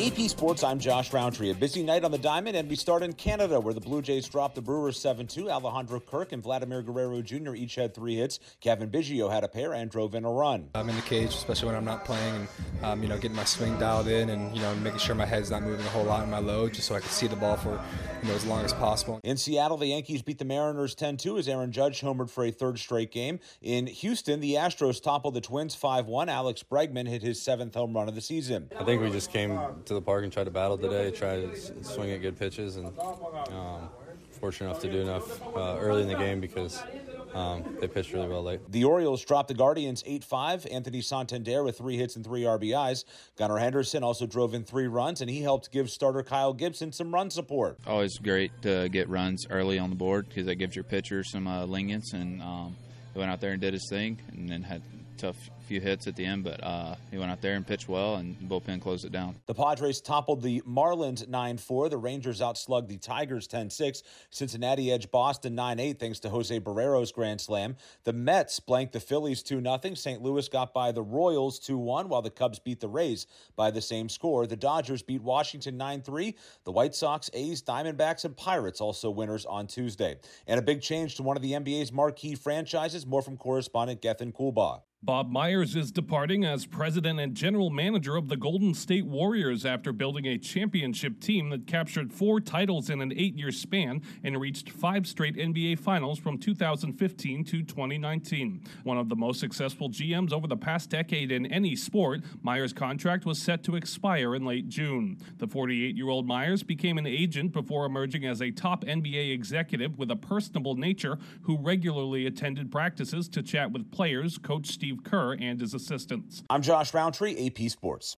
AP Sports, I'm Josh Roundtree. A busy night on the Diamond, and we start in Canada, where the Blue Jays dropped the Brewers 7-2. Alejandro Kirk and Vladimir Guerrero Jr. each had 3 hits. Kevin Biggio had a pair and drove in a run. I'm in the cage, especially when I'm not playing, and getting my swing dialed in, and making sure my head's not moving a whole lot in my load, just so I can see the ball for as long as possible. In Seattle, the Yankees beat the Mariners 10-2 as Aaron Judge homered for a third straight game. In Houston, the Astros toppled the Twins 5-1. Alex Bregman hit his 7th home run of the season. I think we just came to the park and tried to battle today, try to swing at good pitches, and fortunate enough to do enough early in the game because they pitched really well late. The Orioles dropped the Guardians 8-5. Anthony Santander with 3 hits and 3 RBIs. Gunnar Henderson also drove in 3 runs, and he helped give starter Kyle Gibson some run support. Always great to get runs early on the board because that gives your pitcher some lenience, and he went out there and did his thing and then had tough few hits at the end, but he went out there and pitched well, and the bullpen closed it down. The Padres toppled the Marlins 9-4. The Rangers outslugged the Tigers 10-6. Cincinnati edged Boston 9-8 thanks to Jose Barrero's grand slam. The Mets blanked the Phillies 2-0. St. Louis got by the Royals 2-1, while the Cubs beat the Rays by the same score. The Dodgers beat Washington 9-3. The White Sox, A's, Diamondbacks, and Pirates also winners on Tuesday. And a big change to one of the NBA's marquee franchises. More from correspondent Gethin Coolbaugh. Bob Myers is departing as president and general manager of the Golden State Warriors after building a championship team that captured 4 titles in an 8-year span and reached 5 straight NBA Finals from 2015 to 2019. One of the most successful GMs over the past decade in any sport, Myers' contract was set to expire in late June. The 48-year-old Myers became an agent before emerging as a top NBA executive with a personable nature who regularly attended practices to chat with players, Coach Steve Kerr, and his assistants. I'm Josh Roundtree, AP Sports.